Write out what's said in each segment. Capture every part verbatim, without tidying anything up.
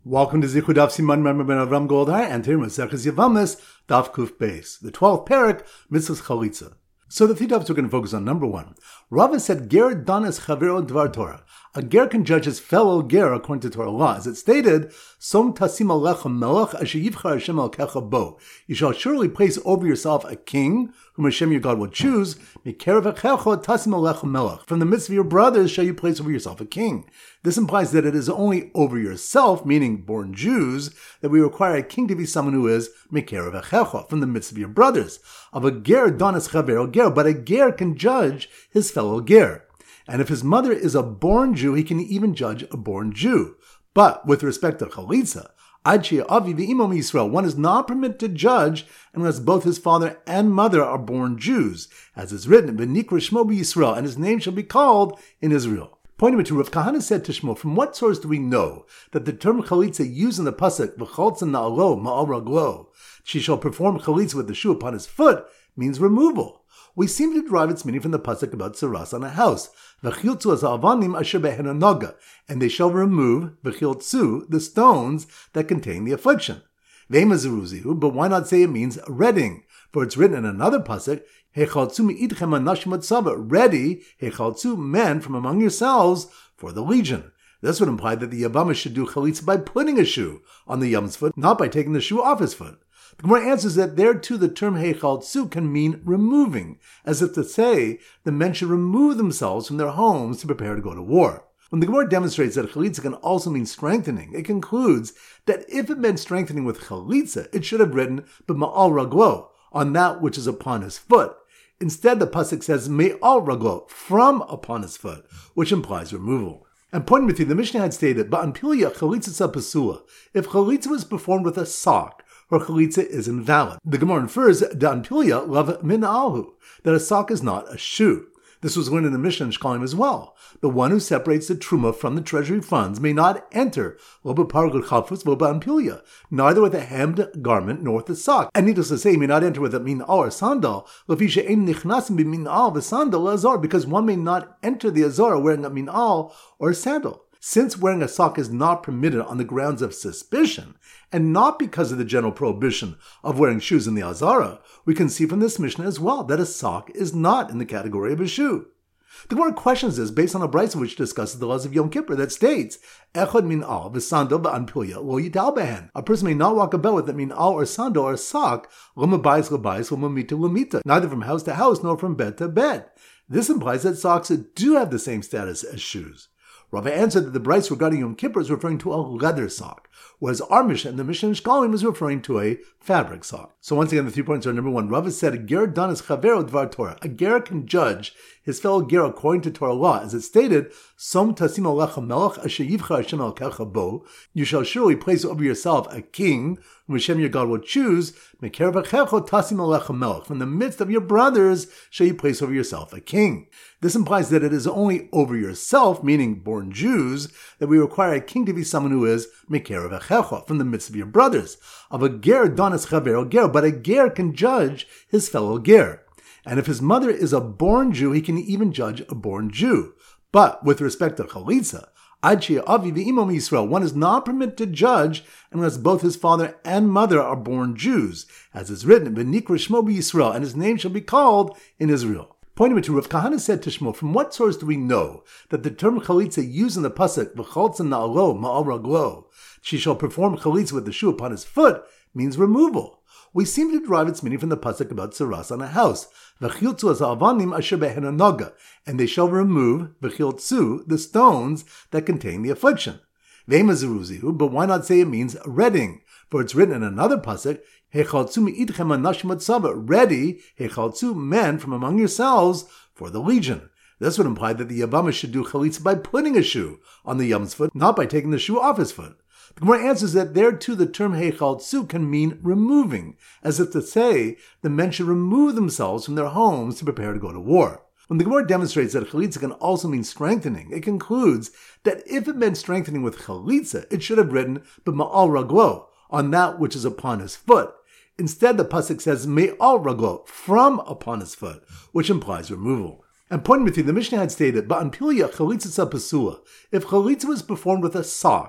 Welcome to Zichud Daf Siman Member Ben Avram Goldhar and Tir Maseches Yavamis Daf Kuf Beis, the twelfth parak, Mitzvahs Chalitza. So the three dafs we're going to focus on. Number one, Rava said, Ger danas chavero dvar Torah. A ger can judge his fellow ger according to Torah law. As it stated, Som tasim alecha melech asher yivchar Hashem alkecha bo. You shall surely place over yourself a king, whom Hashem your God will choose. Mikerev echecha tasim alecha melech. From the midst of your brothers shall you place over yourself a king. This implies that it is only over yourself, meaning born Jews, that we require a king to be someone who is Mikerev echecha, from the midst of your brothers. Of a ger danas chavero ger, but a ger can judge his fellow ger. And if his mother is a born Jew, he can even judge a born Jew. But with respect to Chalitza, Ad she'avi v'imo Yisrael, one is not permitted to judge unless both his father and mother are born Jews, as is written, V'nikra Shmo b'Yisrael, and his name shall be called in Israel. Pointing to Rav Kahana said to Shmuel, from what source do we know that the term Chalitza used in the pasuk, V'chaltza na'alo ma'al raglo, she shall perform Chalitza with the shoe upon his foot, means removal? We seem to derive its meaning from the pasuk about tzaras on a house. V'chiltzu as ha'avanim asher behena noga, and they shall remove v'chiltzu, the stones that contain the affliction. Ve'ema zeruzihu, but why not say it means redding? For it's written in another pasuk, hechaltzu mi'idchem anashim atzava, ready, hechaltzu, men from among yourselves for the legion. This would imply that the Yavama should do chalitza by putting a shoe on the Yam's foot, not by taking the shoe off his foot. The Gemara answers that there too the term Heichaltzu can mean removing, as if to say the men should remove themselves from their homes to prepare to go to war. When the Gemara demonstrates that Chalitza can also mean strengthening, it concludes that if it meant strengthening with Chalitza, it should have written B'ma'al Raglo, on that which is upon his foot. Instead, the pasuk says Me'al Raglo, from upon his foot, which implies removal. And pointing with you, the Mishnah had stated, Ba'an Pilya Chalitza Pasula, if Chalitza was performed with a sock, or chalitza is invalid. The Gemara infers Dan Pilya Lav Min Alhu, that a sock is not a shoe. This was learned in the Mishnah in Shkalim as well. The one who separates the truma from the treasury funds may not enter lo b'pargul chalfus lo b'an pilya, neither with a hemmed garment nor with a sock. And needless to say, he may not enter with a min al or sandal, lefisha ein nichnasim b'min al v'sandal azar, because one may not enter the azar wearing a min al or a sandal. Since wearing a sock is not permitted on the grounds of suspicion, and not because of the general prohibition of wearing shoes in the Azara, we can see from this Mishnah as well that a sock is not in the category of a shoe. The Gemara questions this based on a brisa which discusses the laws of Yom Kippur that states, Echad min al v'sandal v'an pilya lo yital behen. A person may not walk about with a min al or sandal or a sock, lo mabayis labayis lo mamita lamita, neither from house to house nor from bed to bed. This implies that socks do have the same status as shoes. Rava answered that the brisa regarding Yom Kippur is referring to a leather sock, whereas our Mishnah, the Mishnah in Shkalim, is referring to a fabric sock. So once again, the three points are: number one, Rava said, a ger danas chavero dvar Torah. A ger can judge his fellow ger according to Torah law. As it stated, Som tasim alecha melech asher yivchar Hashem alkecha bo. You shall surely place over yourself a king, whom Hashem your God will choose. Mikerev echecha tasim alecha melech. From the midst of your brothers shall you place over yourself a king. This implies that it is only over yourself, meaning born Jews, that we require a king to be someone who is Mikerev echecha, from the midst of your brothers. Of a ger danas chavero ger, but a ger can judge his fellow ger. And if his mother is a born Jew, he can even judge a born Jew. But with respect to Chalitza, Ad she'avi v'imo Yisrael, one is not permitted to judge unless both his father and mother are born Jews, as is written, V'nikra Shmo b'Yisrael, and his name shall be called in Israel. Pointing to Rav Kahana said to Shmuel, from what source do we know that the term Chalitza used in the pasuk, V'chaltza na'alo ma'al raglo, she shall perform Chalitza with the shoe upon his foot, means removal? We seem to derive its meaning from the pasuk about tzaras on a house. V'chiltzu as ha'avanim asher behena noga, and they shall remove v'chiltzu, the stones that contain the affliction. Ve'ema zeruzihu, but why not say it means redding? For it's written in another pasuk, hechaltzu mi'idchem anashim atzava, ready, hechaltzu, men from among yourselves for the legion. This would imply that the Yavama should do chalitza by putting a shoe on the Yam's foot, not by taking the shoe off his foot. The Gemara answers that there too the term Heichaltzu can mean removing, as if to say the men should remove themselves from their homes to prepare to go to war. When the Gemara demonstrates that Chalitza can also mean strengthening, it concludes that if it meant strengthening with Chalitza, it should have written B'ma'al Raglo, on that which is upon his foot. Instead, the pasuk says Me'al Raglo, from upon his foot, which implies removal. And pointing with you, the Mishnah had stated, Ba'an Pilya Chalitza Pasula, if Chalitza was performed with a sock,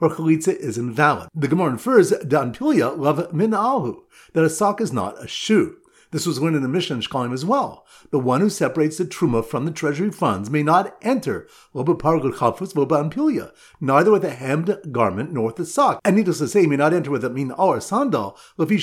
her chalitza is invalid. The Gemara infers Dan Pilya Lav Min Alhu, that a sock is not a shoe. This was learned in the Mishnah and Shkalim as well. The one who separates the truma from the treasury funds may not enter neither with a hemmed garment nor with a sock. And needless to say, he may not enter with a min'al or sandal,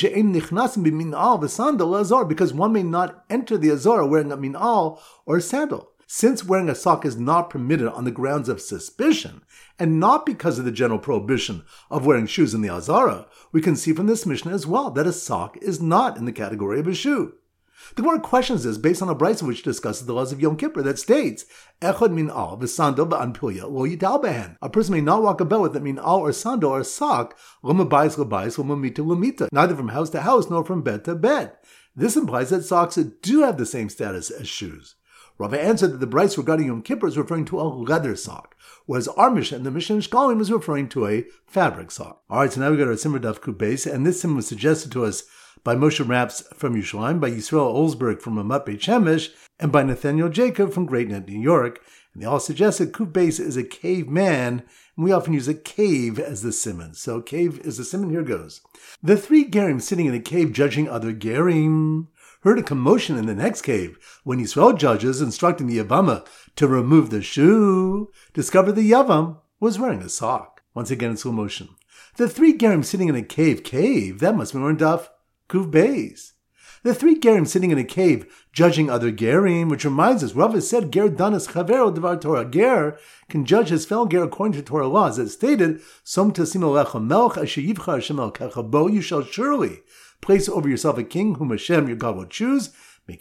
because one may not enter the azara wearing a min'al or a sandal. Since wearing a sock is not permitted on the grounds of suspicion, and not because of the general prohibition of wearing shoes in the azara, we can see from this Mishnah as well that a sock is not in the category of a shoe. The Gemara questions this based on a brisa which discusses the laws of Yom Kippur that states, Echad min'al v'sandal v'an pilya lo yital behen. A person may not walk about with a min'al or sandal or a sock, l'mabayis l'bayis l'mamita l'mita, neither from house to house nor from bed to bed. This implies that socks do have the same status as shoes. Rava answered that the brisa regarding Yom Kippur is referring to a leather sock, whereas our Mishnah and the Mishnah in Shkalim is referring to a fabric sock. Alright, so now we got our Simmer Daf Kuf Beis, and this Simmer was suggested to us by Moshe Raps from Yerushalayim, by Yisrael Olsberg from Amat Beit Shemesh, and by Nathaniel Jacob from Great Neck, New York. And they all suggested Kuf Beis is a caveman, and we often use a cave as the simon. So cave is the simon, here goes. The three Gerim sitting in a cave judging other Gerim heard a commotion in the next cave when Yisrael judges instructing the Yavama to remove the shoe, discovered the Yavam was wearing a sock. Once again in slow motion. The three Gerim sitting in a cave, cave, that must be more in Daf Kuf Beis. The three Gerim sitting in a cave judging other Gerim, which reminds us, Rava said, Ger danas chavero devar Torah. Ger can judge his fellow Ger according to Torah laws. As stated, Som tasim alecha melch asher yivchar Hashem elkecha bo, you shall surely place over yourself a king whom Hashem your God will choose. From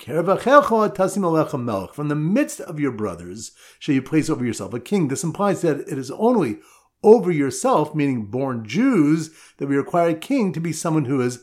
the midst of your brothers shall you place over yourself a king. This implies that it is only over yourself, meaning born Jews, that we require a king to be someone who is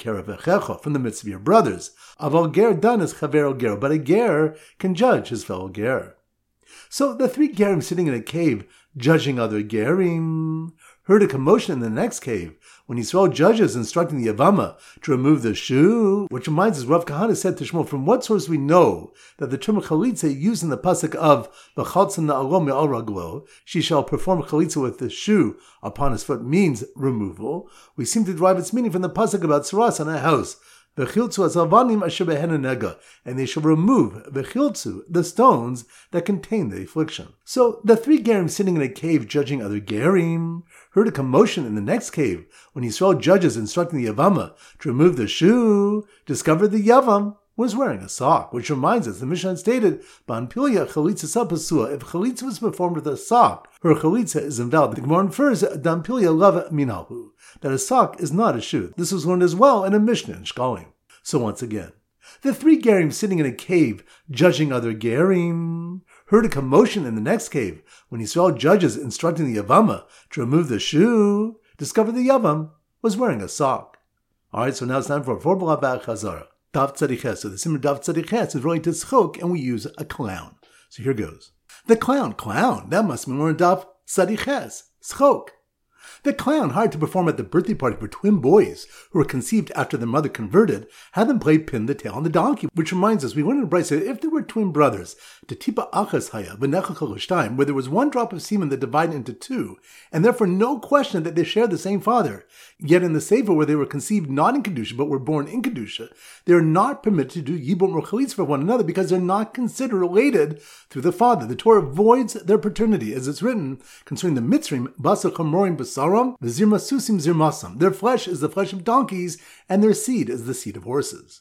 from the midst of your brothers. Aval ger danas chavero ger, but a ger can judge his fellow ger. So the three Gerim sitting in a cave judging other Gerim heard a commotion in the next cave when Yisrael judges instructing the Yavama to remove the shoe, which reminds us, Rav Kahana said to Shmuel, from what source we know that the term chalitza used in the pasuk of V'chaltza na'alo me'al raglo, she shall perform chalitza with the shoe upon his foot, means removal. We seem to derive its meaning from the pasuk about tzaras on a house. V'chiltzu asavanim asher behena nega, and they shall remove v'chiltzu, the stones that contain the affliction. So the three Gerim sitting in a cave judging other Gerim heard a commotion in the next cave when Yisrael judges instructing the Yavama to remove the shoe, discovered the Yavam was wearing a sock, which reminds us, the Mishnah stated, Ban pilya chalitza sapasua, if chalitza was performed with a sock, her chalitza is invalid. The Gemara infers Dan pilya lava minalhu, that a sock is not a shoe. This was learned as well in a Mishnah in Shkalim. So once again, the three Gerim sitting in a cave judging other Gerim heard a commotion in the next cave when Yisrael judges instructing the Yavama to remove the shoe, discovered the Yavam was wearing a sock. Alright, so now it's time for a Forbala Ba'ach Chazara. Daf Tzadiches. So the Simmer Daf Tzadiches is related to Tzchok, and we use a clown. So here goes. The clown, clown, that must be more in Daf Tzadiches. Tzchok. The clown hired to perform at the birthday party for twin boys who were conceived after their mother converted had them play pin the tail on the donkey, which reminds us, we learned in Brisa that if there were twin brothers, Tetipa Achas Haya, V'necha Choloshtaim, where there was one drop of semen that divided into two, and therefore no question that they shared the same father, yet in the Sefer where they were conceived not in Kedusha but were born in Kedusha, they are not permitted to do Yibum or Chalitz for one another because they're not considered related through the father. The Torah voids their paternity, as it's written concerning the Mitzrim, Basar Chamorim Basaram, V'zirma Susim Zirmasam. Their flesh is the flesh of donkeys, and their seed is the seed of horses.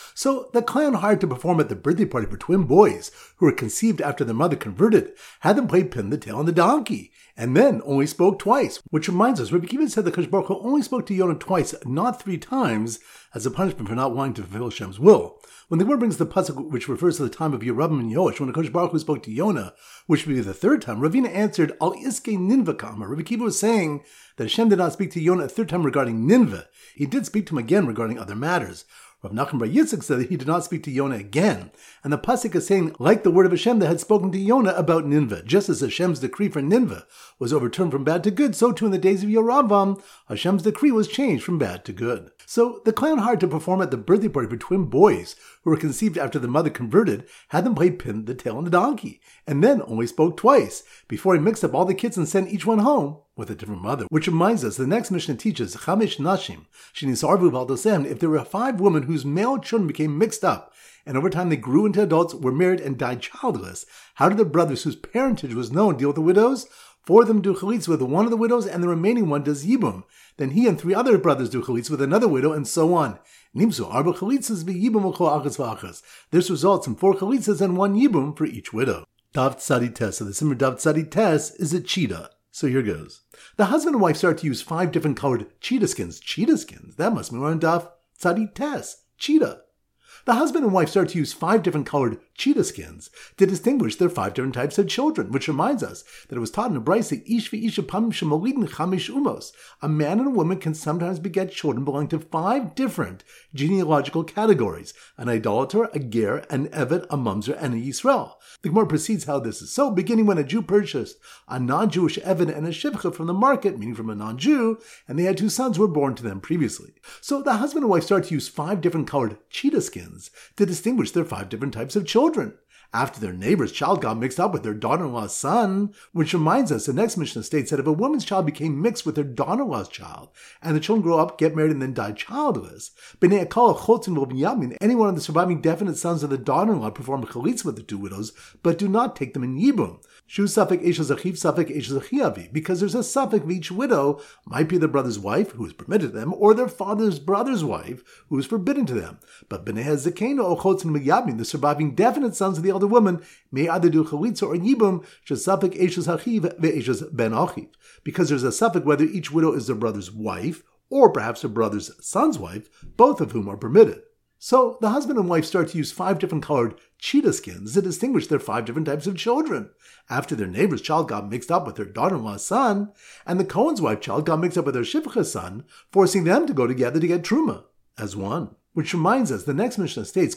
So the clown hired to perform at the birthday party for twin boys who were conceived after their mother converted had them play pin the tail on the donkey, and then only spoke twice. Which reminds us, Rabbi Kiva said that Kadosh Baruch Hu only spoke to Yonah twice, not three times, as a punishment for not wanting to fulfill Hashem's will. When the Gemara brings the pasuk which refers to the time of Yerubim and Yoash, when the Kadosh Baruch Hu spoke to Yonah, which would be the third time, Ravina answered, Al Iske Ninva Kama. Rabbi Kiva was saying that Hashem did not speak to Yonah a third time regarding Nineveh. He did speak to him again regarding other matters. Rav Nachman Bar Yitzchak said that he did not speak to Yonah again, and the pasuk is saying, like the word of Hashem that had spoken to Yonah about Nineveh, just as Hashem's decree for Nineveh was overturned from bad to good, so too in the days of Yeravam, Hashem's decree was changed from bad to good. So the clown hired to perform at the birthday party for twin boys who were conceived after the mother converted had them play pin the tail on the donkey, and then only spoke twice before he mixed up all the kids and sent each one home with a different mother. Which reminds us, the next Mishnah teaches, Chamish Nashim, Shinisarvu Valdosem, if there were five women whose male children became mixed up, and over time they grew into adults, were married, and died childless, how did the brothers whose parentage was known deal with the widows? Four of them do chalitza with one of the widows, and the remaining one does yibum. Then he and three other brothers do chalitza with another widow, and so on. Nimsu arba chalitzas v'yibum v'chol achas v'achas. This results in four chalitzas and one yibum for each widow. Dav Tzadi Tes. So the Simmer Dav Tzadi Tes is a cheetah. So here goes. The husband and wife start to use five different colored cheetah skins. Cheetah skins? That must be on Dav Tzadi Tes. Cheetah. The husband and wife start to use five different colored cheetah skins to distinguish their five different types of children, which reminds us that it was taught in the Brisa, Ish v'isha pamim shemolidin chamish umos. A man and a woman can sometimes beget children belonging to five different genealogical categories: an idolater, a ger, an eved, a mamzer, and a Yisrael. The Gemara proceeds how this is so, beginning when a Jew purchased a non-Jewish eved and a shivcha from the market, meaning from a non-Jew, and they had two sons who were born to them previously. So the husband and wife start to use five different colored cheetah skins to distinguish their five different types of children. After their neighbor's child got mixed up with their daughter-in-law's son, which reminds us, the next Mishnah states that if a woman's child became mixed with their daughter-in-law's child, and the children grow up, get married, and then die childless, b'nei akal chotzin v'binyamin, any one of the surviving definite sons of the daughter-in-law perform chalitza with the two widows, but do not take them in yibum. Shu safek esha zachiv safek esha zachiavi, because there's a suffix of each widow, might be the brother's wife, who is permitted to them, or their father's brother's wife, who is forbidden to them. But b'nei hazekeno o chotzin v'yamin, the surviving definite sons of the elder woman, may either do chalitza or yibum, shesafek eshes hachiv ve'eshes ben achiv, because there's a suffix whether each widow is their brother's wife, or perhaps their brother's son's wife, both of whom are permitted. So the husband and wife start to use five different colored cheetah skins to distinguish their five different types of children. After their neighbor's child got mixed up with their daughter-in-law's son, and the Cohen's wife child got mixed up with their shivcha's son, forcing them to go together to get truma as one. Which reminds us, the next Mishnah states,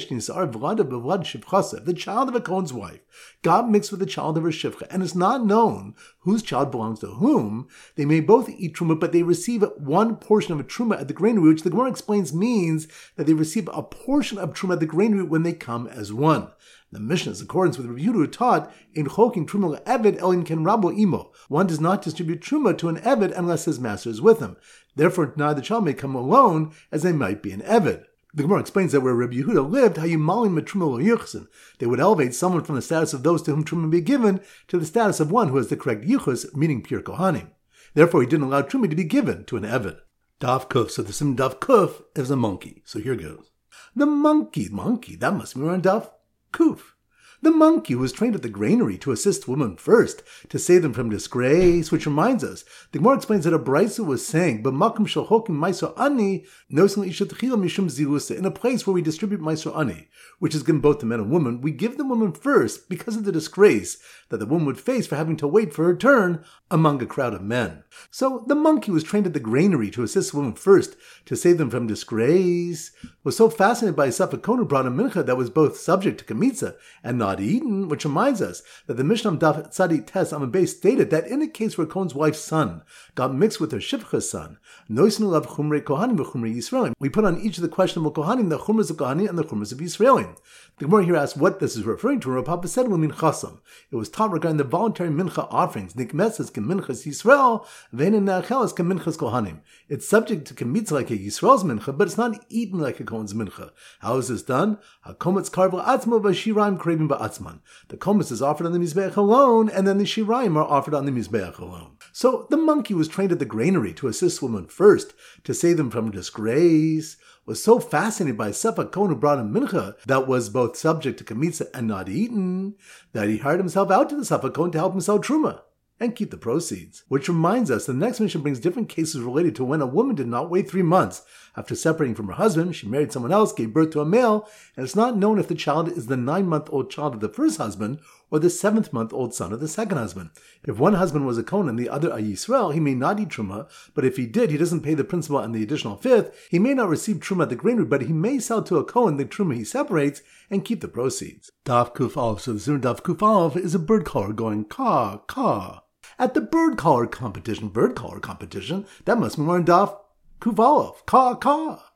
the child of a Cohen's wife got mixed with the child of her shivcha, and it's not known whose child belongs to whom. They may both eat truma, but they receive one portion of a truma at the granary, which the Gemara explains means that they receive a portion of truma at the granary when they come as one. The Mishnah is in accordance with Rabbi Yehuda, who taught, in choking truma eved elin ken rabo imo. One does not distribute truma to an eved unless his master is with him. Therefore, neither child may come alone, as they might be an eved. The Gemara explains that where Rabbi Yehuda lived, hayimalim truma lo yuchsin, they would elevate someone from the status of those to whom truma may be given to the status of one who has the correct yuchus, meaning pure kohanim. Therefore, he didn't allow truma to be given to an eved. Dav kuf. So the sim dav kuf is a monkey. So here goes. The monkey, monkey, that must be around dav kuf. The monkey was trained at the granary to assist women first, to save them from disgrace, which reminds us, the Gemara explains that a Brisa was saying, "B'makom shel chokim ma'aser ani, nosin isha techila mishum zilusa." In a place where we distribute ma'aser ani, which is given both to men and women, we give the woman first because of the disgrace that the woman would face for having to wait for her turn among a crowd of men. So the monkey was trained at the granary to assist women first, to save them from disgrace, was so fascinated by a Safakon who brought a mincha that was both subject to kamitza and not eaten, which reminds us that the Mishnah Daf Tzadi Tes Amud Beis stated that in a case where Cohen's wife's son got mixed with her shivcha's son, noisnu lav chumrei kohanim v'chumrei Yisraelim, we put on each of the questionable kohanim the chumras of kohanim and the chumras of Yisraelim. The Gemara here asks what this is referring to, and Rav Papa said, "Min chasam." It was taught regarding the voluntary mincha offerings. Nikmeses keminchas Yisrael, ve'enin ne'achelas keminchas kohanim. It's subject to kemitza like a Yisrael's mincha, but it's not eaten like a Kohen's mincha. How is this done? Hakometz karva atzmo v'shiraim craving ba'atzman. The kometz is offered on the mizbeach alone, and then the shiraim are offered on the mizbeach alone. So the monkey was trained at the granary to assist women first, to save them from disgrace, was so fascinated by Sefa Kohen who brought him mincha that was both subject to kamitza and not eaten, that he hired himself out to the Sefa Kohen to help him sell truma and keep the proceeds. Which reminds us, the next mission brings different cases related to when a woman did not wait three months. After separating from her husband, she married someone else, gave birth to a male, and it's not known if the child is the nine-month-old child of the first husband or the seventh-month-old son of the second husband. If one husband was a Kohen and the other a Yisrael, he may not eat truma, but if he did, he doesn't pay the principal and the additional fifth. He may not receive truma at the granary, but he may sell to a Kohen the truma he separates and keep the proceeds. Daf Kuf Aleph. So the Zimmer Daf Kuf Aleph is a bird caller going caw, caw. At the bird caller competition, bird caller competition, that must be more in Daf Kuf Aleph, caw, caw.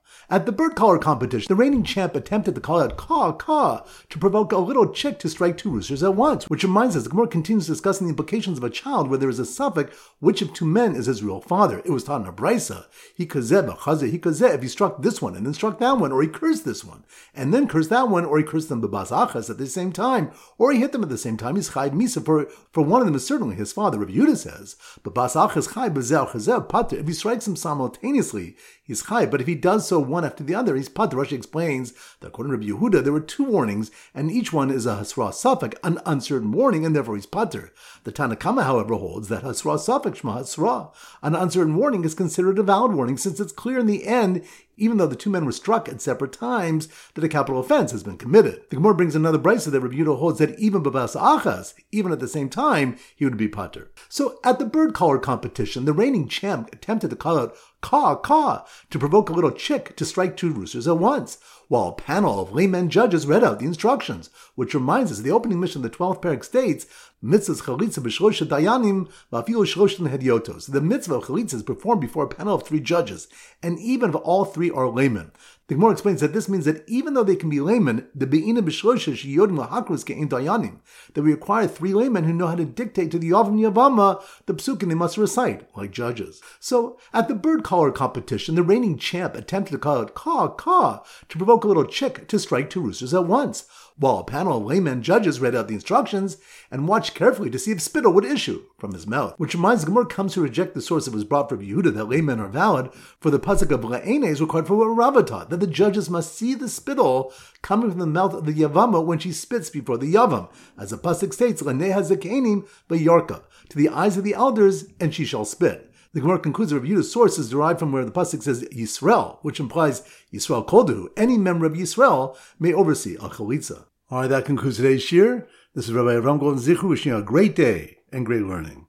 At the bird caller competition, the reigning champ attempted to call out caw, caw, to provoke a little chick to strike two roosters at once, which reminds us, the Gemara continues discussing the implications of a child where there is a suffix, which of two men is his real father. It was taught in a brisa, he kazeh, b'chazeh, he kazeh, if he struck this one and then struck that one, or he cursed this one, and then cursed that one, or he cursed them b'bas achas at the same time, or he hit them at the same time, he's chayv misa, for, for one of them is certainly his father. Rabbi Yehuda says, b'bas achas chayv b'zeh chazeh pater, if he strikes them simultaneously, he's chayv, but if he does so one after the other, he's pater. Rashi explains that according to Rabbi Yehuda, there were two warnings, and each one is a hasra suffix, an uncertain warning, and therefore he's pater. The Tanna Kama, however, holds that hasra suffix, shma hasra, an uncertain warning is considered a valid warning, since it's clear in the end, even though the two men were struck at separate times, that a capital offense has been committed. The Gemara brings another brisa that Rabbi Yehuda holds that even b'bas achas, even at the same time, he would be pater. So at the bird caller competition, the reigning champ attempted to call out caw, caw, to provoke a little chick to strike two roosters at once, while a panel of laymen judges read out the instructions, which reminds us the opening mission of the twelfth parak states, mitzvahs chalitza b'shlosh dayanim v'afilu shlosh hediotos. The mitzvah of chalitza is performed before a panel of three judges, and even if all three are laymen. The Gemara explains that this means that even though they can be laymen, the be'ina b'shlosha sheyodim lahakros ke'in dayanim, that we require three laymen who know how to dictate to the Yavam Yavama the psukim they must recite, like judges. So, at the bird caller competition, the reigning champ attempted to call out caw, caw, to provoke a little chick to strike two roosters at once, while a panel of laymen judges read out the instructions and watched carefully to see if spittle would issue from his mouth. Which reminds, the Gemara comes to reject the source that was brought from Yehuda that laymen are valid, for the pasuk of Le'ene is required for what Rava taught, that the judges must see the spittle coming from the mouth of the Yavama when she spits before the Yavam, as the pasuk states, L'neha zekenim v'yorka, to the eyes of the elders, and she shall spit. The Gemara concludes that Rabbi Yehuda's source is derived from where the pasuk says Yisrael, which implies Yisrael Koldu, any member of Yisrael may oversee a chalitza. All right, that concludes today's shir. This is Rabbi Avram Golden Zichru wishing you a great day and great learning.